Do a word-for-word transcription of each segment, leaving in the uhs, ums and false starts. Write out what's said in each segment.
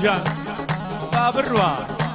جان با بڕوا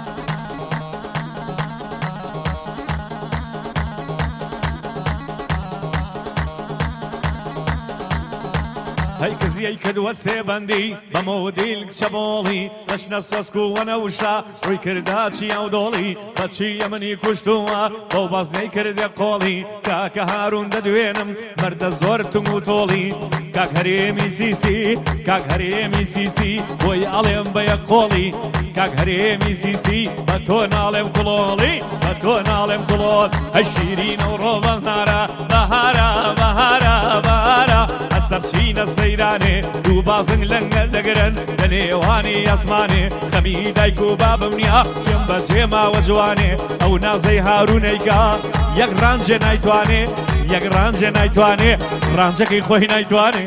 هەی کزیەی کردووە سێبەندی بە مۆدیل کچە بۆڵی دەشنە سۆسک و وەنەوشە ڕووی کردا چی ئەو دۆڵی بەچی ئەمنی کوشتووە بەو بەزنەی کردێ قۆڵی کاکە هاروون دەدوێنم مەردە زۆر تونگ و تۆڵی کاک هەرێمی سیسی کاک هەرێمی سیسی بۆی ئەڵێم بە یەک قۆڵی کاک هەرێمی سیسی بە تۆ ناڵێم کڵۆڵی بە تۆ ناڵێم کڵۆت هەی شیرینە و ڕۆ بەهارە بەهارە بەهارە بەهارە هەستە بچینە سەیرانێ دوو بازنگ لەنگەر دەگرن لە نێوانی ئەسمانێ خەمی دایک و بابم نیا پێم بەجێ ماوە جوانێ ئەو نازەی هاروونەیگا یەک ڕانجێ نایتوانێ یەک ڕانجێ نایتوانێ ڕانجەکەی خۆی نایتوانێ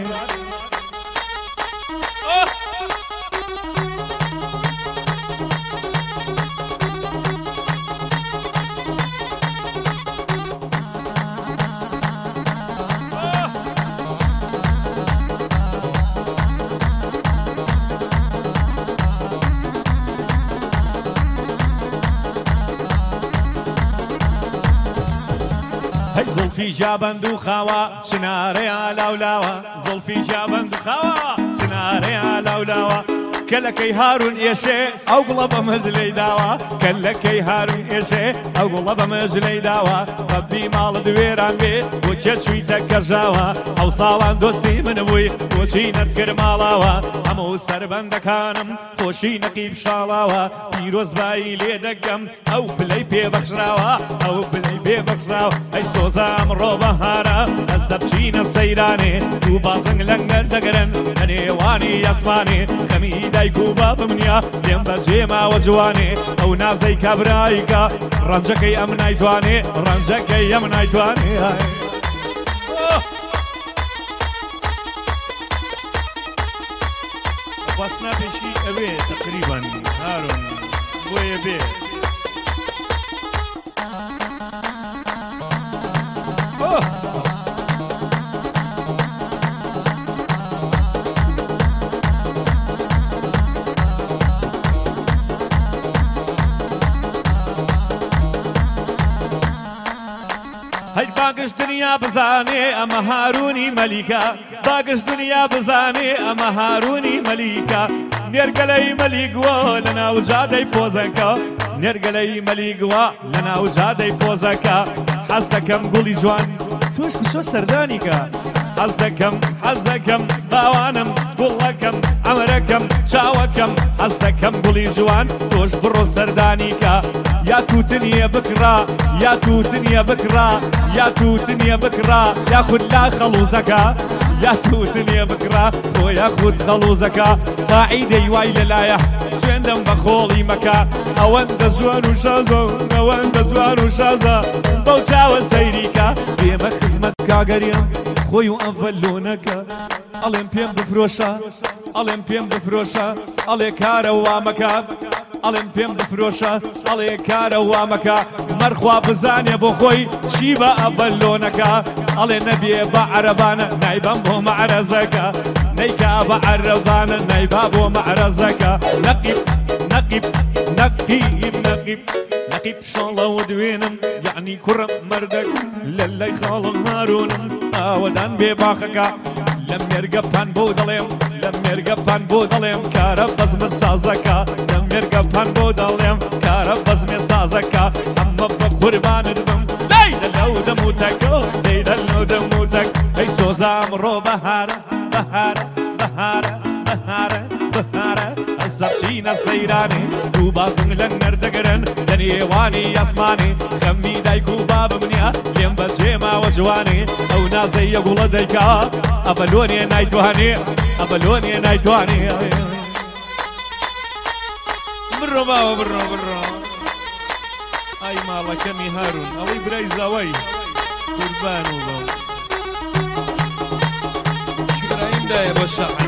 زلفی جابند و خاوا چنارەیە لاولاوە زلفی جابند و خاوا چنارەیە لاولاوە کەلەکەی هاروون ئێشێ ئەو گوڵە بە مەژلەی داوە کەلەکەی هاروون ئێشێ ئەو گوڵە بە مەژلەی داوە بەبی ماڵە دوێران بێ بۆچێ چوویتە گەژاوە ئەو ساڵان دۆستی من بووی بۆچی نەتکرد ماڵاوە هەموو سەربەندەکانم خۆشی نەقیب شاڵاوە پیرۆزبایی لێ دەگەم ئەو پلەی پێبەخشراوە ئەو پلەی پێبەخشراوە ئەی سۆزە ئەمڕۆ بەهارە ئەسە بچینە سەیرانێ دوو بازنگ لەنگەر دەگرن لە نێوانی ئەسمانێ خەمی دایک و بابم نیا لێم بەجێ ماوە جوانێ ئەو نازەی کابرایکە ڕەنجەکەی ئەم نایتوانێ ڕەنجەکەی ئەم نایتوانێ خواستنا پێشی ئەوێ تقریبان هاروون بۆیە بێ هەی باگش دنیا بزانێ ئەمە هاروونی مەلیکە باگش دنیا بزانێ ئەمە هاروونی مەلیکە نێرگەلەی مەلیگوە لە ناو جادەی پۆزەکە نێرگەلەی مەلیگوە لە ناو جادەی پۆزەکە حەز دەکەم گوڵی جوان تۆش بشۆ سەردانیکە حەز دەکەم حەز دەکەم باوانم گوڵەکەم ئەمرەکەم چاوەکەم حەز دەکەم گوڵی جوان تۆش بڕۆ سەردانیکە یا تووتنیە بکڕا یا تووتنیە بکڕا یا تووتنیە بکڕا یاخود لا خەڵوزەکە یا تووتنیە بکڕا خۆ یاخود خەڵوزەکە قاعیدەی وای لەلایە سوێندەم بە خۆڵی مەکە ئەوەندە جوان و شازە ئەوەندە جوان و شازە بەو چاوە سەیریکە بێمە خزمەت کاگەریە خۆی و ئەڤەلۆنەکە ئەڵێم پێم بفرۆشە ئەڵێم پێم بفرۆشە ئەڵێ کارە وامەکە ئەڵێم پێم بفرۆشە ئەڵێ کارە وامەکە مەرخوا بزانێ بۆ خۆی چی بە ئەڤەلۆنەکە ئەڵێ نەبێ بە عەرەبانە نایبەم بۆ مەعرەزەکە نەیکا بە عەرەبانە نایبا بۆ مەعرەزەکە نەقیب نەقیب نەقیب نەقیب نەقیب شەڵە و دوێنم یعنی کوڕم مەردەک لە لای خاڵم هاروونم ئاوەدان بێ باخەکە لەم مێرگەپان بۆ دەڵێم لەم مێرگەپان بۆ دەڵێم کارە بەزمە سازەکە لەم مێرگەپان بۆ دەڵێم کارە بەزمێ سازەکە ئەمە بە قوربانت بم دەیدە لەو دەموتەکە دەیدە لەو دەموتەک ئەی سۆزە ئەمڕۆ بەهارە بەهارە بەهارە بەهارە بەهارە ئەسە بچینە سەیرانێ دوو بازنگ لەنگەر دەگرن لە نێوانی ئەسمانێ خەمی دایک و بابم نیا لێم بەجێ ماوە جوانێ ئەو نازەی یەگوڵە دەیکا ئەڤەلۆنێ نایتوانێ ئەڤەلۆنێ نایتوانێ بڕۆ باوە بڕۆ بڕۆ ئای ماڵەکەمی هاروون ئەوەی برای زەوەی قوربان و بەو شکراییم دایە بۆ شەعر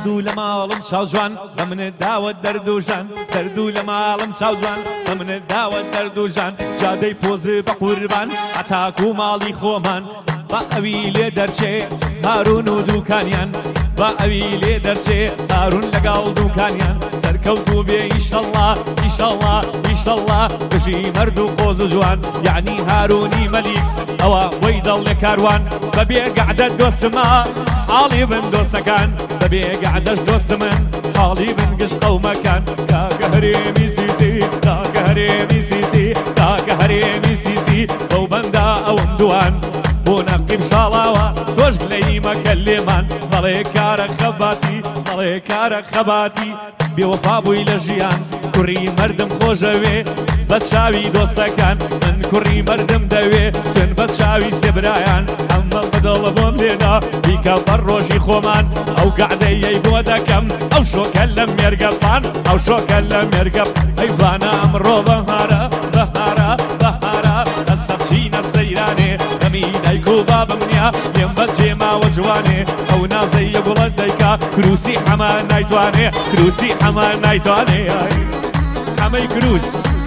دەردوو لە ماڵم چاوجوان بە منت داوە دەردوژان دەردوو لە ماڵم چاوجوان بە منت داوە دەردوژان جادەی پۆز بە قوربان هەتاکو ماڵی خۆمان با ئەوی لێ دەرچێ هارون و دووکانیان با ئەوی لێ دەرچێ هارون لەگەڵ دووکانیان سەرکەوتوو بێ ئیشەڵڵا ئیشەڵڵا ئیشەڵڵا گژی مەرد و قۆز و جوان یعنی هارونی مەلیک ئەوە بۆی دڵێ کاروان بەبێ گەعدە دۆستمە حاڵی بن دۆستەکان بەبێ گەعدەش دۆستمن حاڵی بن گشت قەومەکان کاکە هەرێمی سیسی کاکە هەرێمی سیسی کاکە هەرێمی سیسی بەو بەندا ئەوم دوان بۆ نەقیب شاڵاوە تۆش گلەی مەکە لێمان بەڵێ کارە خەباتی بەڵێ کارە خەباتی بێوەفا بووی لە ژیان کوڕی مەردم خۆشەوێ بە چاوی دۆستەکان من کوڕی مەردم دەوێ سوێن بە چاوی سێبرایان ئەمەڵ بەدڵ بۆم لێدا بیکە بەر ڕۆژی خۆمان ئەو گەعدەیەی بۆ دەکەم ئەو شۆکە لە مێرگەپان ئەو شۆکە لە مێرگەپ ئەیوانە ئەمڕۆ بەهارە بەهارە بەهارە دەستە بچینە سەیرانێ دەمی دایک و بابم نییە لێم بەجێ ماوە جوانێ ئەو نازەیە گوڵەت دەیکا کروسی هەمان نایتوانێ کروسی هەمان نایتوانێ هەمەی کروس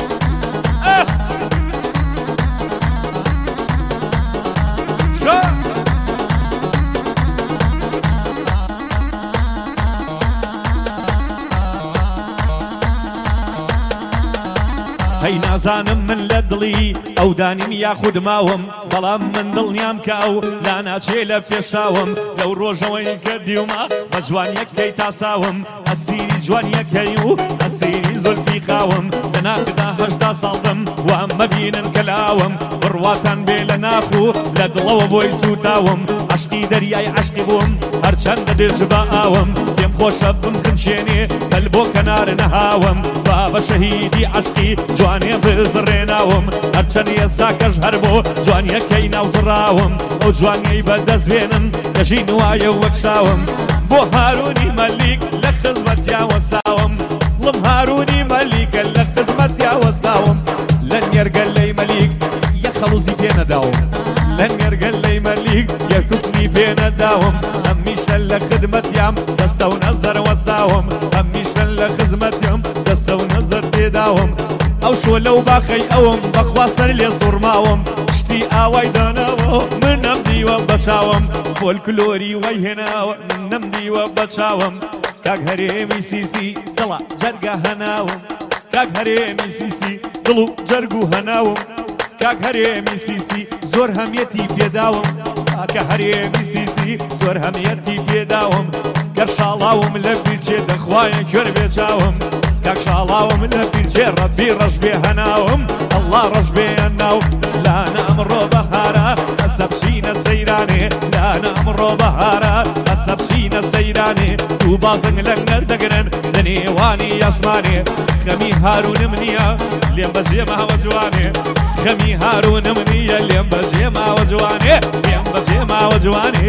هەی نازانم من لە دڵی ئەو دانیم یاخود ماوم بەڵام من دڵنیام کە ئەو لا ناچێ لە پێشاوم لەو ڕۆژەوەی کە دیومە بە جوانیەکەی تاساوم ئەسیری جوانیەکەی و ئەسیری زولفی خاوم لە ناخدا هەشتا ساڵدم وام مەبینن کە لاوم بڕواتان بێ لە ناخ و لە دڵەوە بۆی سوتاوم عشقی دەریای عشقی بووم هەرچەندە دێژ بە ئاوم پێم خۆشە بمخنچێنێ کەل بۆ کەنار نەهاوم با بە شەهیدی عشقی جوانێ بزڕێناوم هەرچەند ئێستا کەش هەر بۆ جوانیەکەی ناوزڕاوم ئەو جوانیەی بەدەستێنم دەژین وایە وەک شاوم بۆ هارونی مەلیک لە خزمەتیا وەستاوم وڵم هارونی مەلیکە لە خزمەتیا وەستاوم لە نێرگەلەی مەلیک یەک خەڵوزی پێ نەداوم لە نێرگەلەی مەلیک یەک کوفمی پێ نەداوم هەمیشە لە خدمەتیام دەستە و نەزەر وەستاوم هەمیشە لە خزمەتیام دەستە و نەزەر پێداوم ئەو شۆ لەو باخەی ئەوم بەخوا سەر لێ سوڕماوم شتی ئاوای داناوە من نەمدیوە بەچاوم فۆلکلۆری وەی هێناوە من نەمدیوە بەچاوم کاک هەرێمی سیسی دڵە جەرگە هەناوم کاک هەرێمی سیسی دڵ و جەرگ و هەناوم کاک هەرێمی سیسی زۆر هەمیەتی پێداوم کاکە هەرێمی سیسی زۆر هەمیەتی پێداوم گەر شاڵاوم لە بیرچێ دەخوایە کوێر بێچاوم کاک شاڵاوم لە بیرچێ ڕەبی ڕەش بێ هەناوم ئەڵڵا ڕەش بێ هەناو لانە ئەمڕۆ بەهارە ئەسە بچینە سەیرانێ لانە ئەمڕۆ بەهارە ئەسە بچینە سەیرانێ دوو بازنگ لەنگەر دەگرن لە نێوانی ئاسمانێ خەمی هارونم نییە لێم بەجێ ماوە جوانێ خەمی هارونم نییە لێم بەجێ ماوە جوانێ لێم بەجێ ماوە جوانێ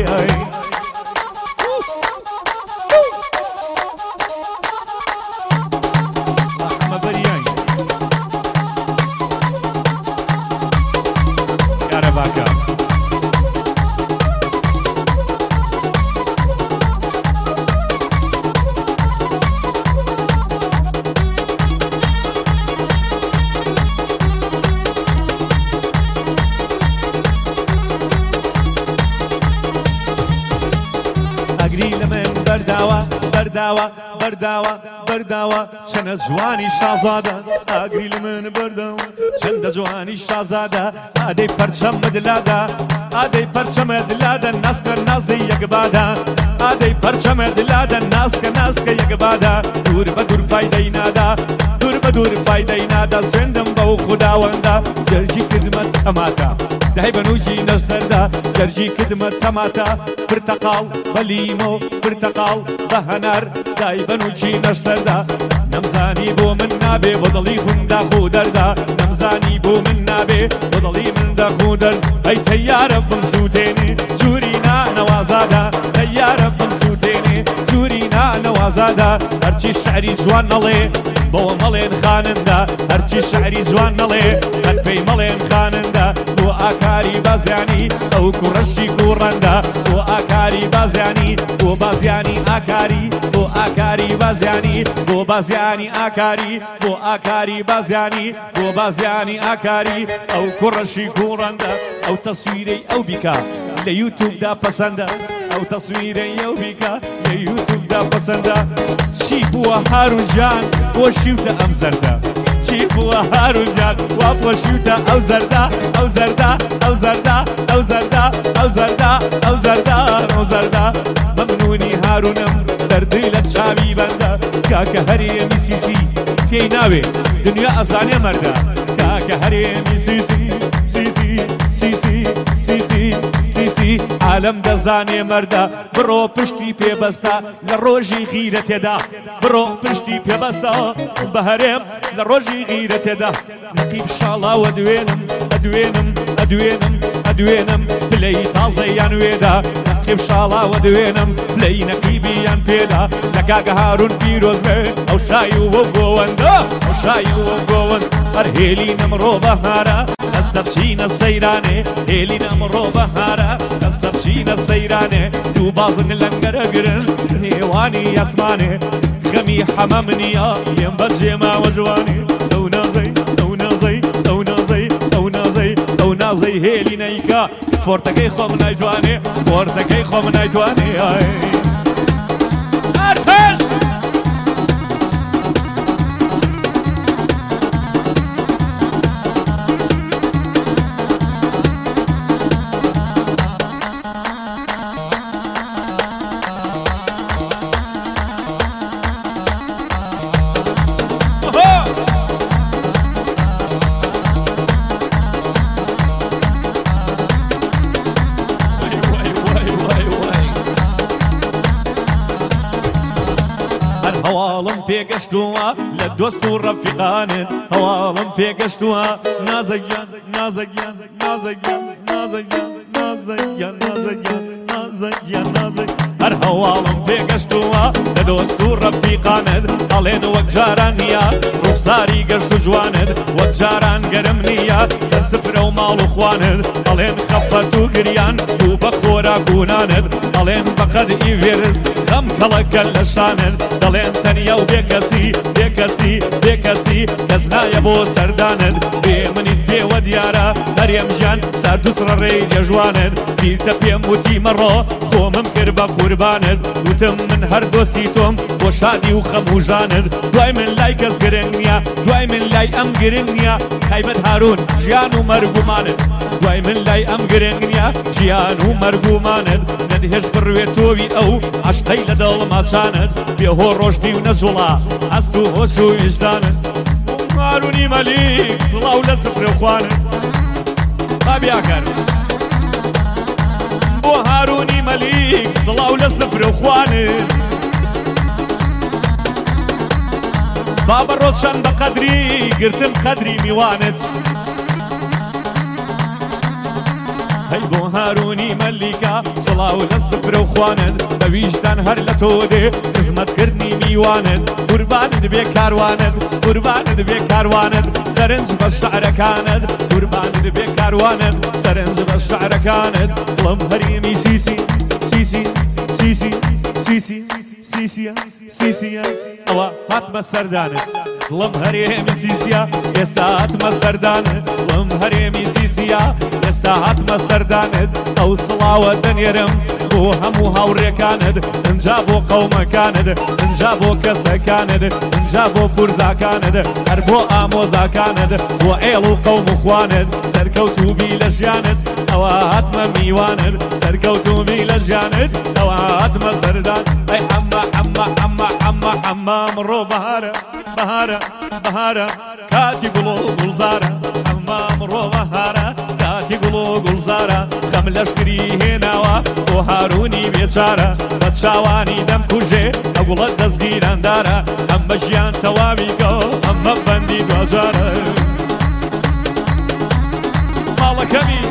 بەرداوە بەرداوە بەرداوە بەرداوە چەنە جوانی شازادە ئاگری لە من بەرداوە چەندە جوانی شازادە ئادەی پەرچەمە دلادە ئادەی پەرچەمە دلادە ناسکە نازەی یەکبادە ئادەی پەرچەمە دلادە ناسکە ناسکە یەکبادە دوور بە دوور فایدەی نادا دوور بە دوور فایدەی نادا سوێندم بەو خوداوەندە جەرجی کردمە تەماتە دای بەنووکی نەشتەردا جەرجی کردمە تەماتە پرتەقاڵ بە لیمۆ پرتەقاڵ بە هەنار دای بەنووکی نەشتەردا نەمزانی بۆ من نابێ بۆ دڵی هوندا خو دەردا نەمزانی بۆ من نابێ بۆ دڵی من دەخو دەرد ئەی تەیارە بم سووتێنێ جووری نانەوازادە تەیارە بم سووتێنێ جووری نانەوازادە هەرچی شعری جوان نەڵێ بۆ مەڵێن خانندا هەرچی شعری جوان نەڵێ هەر پێی مەڵێن خانندا بۆ ئاکاری بازیانی ئەو کوڕەشی کوڕەندا بۆ ئاکاری بازیانی بۆ بازیانی ئاکاری بۆ ئاکاری بازیانی بۆ بازیانی ئاکاری بۆ ئاکاری بازیانی بۆ بازیانی ئاکاری ئەو کوڕەشی کوڕەندە ئەو تەسویرەی ئەو بیکە لە یوتیوبدا پەسەندە ئەو تەسویرەی ئەو بیکە لە یوتیوبدا پەسەندە چی بووە هارون جان بۆ شیوتە ئەم زەردە چی بووە هارون جان وا بۆ شیوتە ئەو زەردە ئەو زەردە ئەو زەردە ئەو زەردە ئەو زەردە ئەو زەردە ئەو زەردە مەمنونی هارونم دەردی لە چاوی بەندە کاکە هەرێمی سیسی پێی ناوێ دنیا ئەزانێ مەردە کاکە هەرێمی سیسی سیسی سیسی سیسی سیسی عالم دەزانێ مەردە بڕۆ پشتی پێبەستە لە ڕۆژی غیرە تێدا بڕۆ پشتی پێبەستە بە هەرێم لە ڕۆژی غیرە تێدا نەقیب شاڵاوە دوێنم ئەدوێنم ئەدوێنم ئەدوێنم پلەی تازەیان وێدا نەقیب شاڵاوە دوێنم پلەی نەقیبیان پێدا لە کاکە هارون پیرۆز بێ ئەو شای و گۆوەندە ئەو شای و گۆوەند هەر هێلی نەمڕۆ بەهارە دەستە بچینە سەیرانێ هێلی نەمڕۆ بەهارە دەستە بچینە سەیرانێ دوو بازن لەنگەرە گرن نێوانی ئەسمانێ خەمی حەمەم نییە پێم بەجێماوە جوانێ ئەو نازەی ئەو نازەی ئەو نازەی ئەو نازەی ئەو نازەی هێلی نەیکا فۆرتەکەی خۆم نایتوانێ فۆرتەکەی خۆم نایتوانێ ئارتەش هەواڵم پێگەشتووە لە دۆست و ڕەفیقانت هەواڵم پێگەشتووە نازەگیان نازەگیان نازەگیان نازەگیان نازەگیان نازەگیان نازەگیان نازەگ هەر هەواڵم پێگەشتووە لە دۆست و ڕەفیقانت ئەڵێن وەک جاران نییە ڕوخساری گەشت و جوانت وەک جاران گەرم نییە سەر سفرە و ماڵ و خوانت ئەڵێن خەفەت و گریان و بە خۆراکوونانت ئەڵێن بەقەد ئیڤێرست خەم کەڵەکە لە شانت دەڵێن تەنیا و بێکەسی بێکەسی بێکەسی کەس نایە بۆ سەردانت بێ منیت پێوە دیارە هەرێم ژیان سارد و سڕەڕێی جێژوانت بیرتە پێم وتی مەڕۆ خۆمم کرد بە قوربانت وتم من هەر دۆستی تۆم بۆ شادی و خەموژانت دوای من لای کەس گرنگ نییە دوای من لای ئەم گرنگ نییە تایبەت هارون ژیان و مەرگومانت دوای من لای ئەم گرنگ نییە ژیان و مەرگومانت نەدهێش بڕوێت تۆوی ئەو عەشقەی لە دڵما چانت بێهۆ ڕۆژتی و نەجوڵا ئەست و هۆش و ویژدانت هارونی مەلیک سڵاو لە سفرە خوانت بابیاکەر بۆ هارونی مەلیک سڵاو لە سفرە خوانت بابە ڕۆچەند بە قەدری گرتم قەدری میوانت هەی بۆ هارونی مەلیکا سڵاو لە سفرە و خوانت بە ویژدان هەر لە تۆ دێ خزمەتکردنی میوانت قوربانت بێ کاروانت قوربانت بێ کاروانت سەرنج بە شەعرەکانت قوربانت بێ کاروانت سەرنج بە شەعرەکانت بڵم هەرێمی سیسی سیسی سیسی سیسی سیسیە سیسیە ئەوە هاتمە سەردانت بڵم هەرێمی سیسیە ئێستا هاتمە سەردانت بڵم هەرێمی سیسیە ئێستا هاتمە سەردانت ئەو سڵاوە دەنێرم بۆ هەموو هاوڕێکانت ئەنجا بۆ قەومەکانت ئەنجا بۆ کەسەکانت ئەنجا بۆ پورزاکانت هەر بۆ ئامۆزاکانت بۆ ئێڵ و قەوم و خوانت سەرکەوتوبی لە ژیانت ئەوە هاتمە میوانت سەرکەوتوبی لە ژیانت ئەوە هاتمە سەردان ئەی حەممە حەممە حەممە حەممە حەممە مڕۆ بەهارە بەهارە بەهارە کاتی گوڵ و گوڵزارە حەممە مڕۆ بەهارە کاتی گوڵ و گوڵزارە خەم لەشکری هێناوە بۆ هارونی بێچارە بە چاوانی دەمکوژێ ئەو گوڵە دەستگیراندارە ئەم بە ژیان تەواوی گۆ ئەمە بەندی دوجارە ماڵەکەمی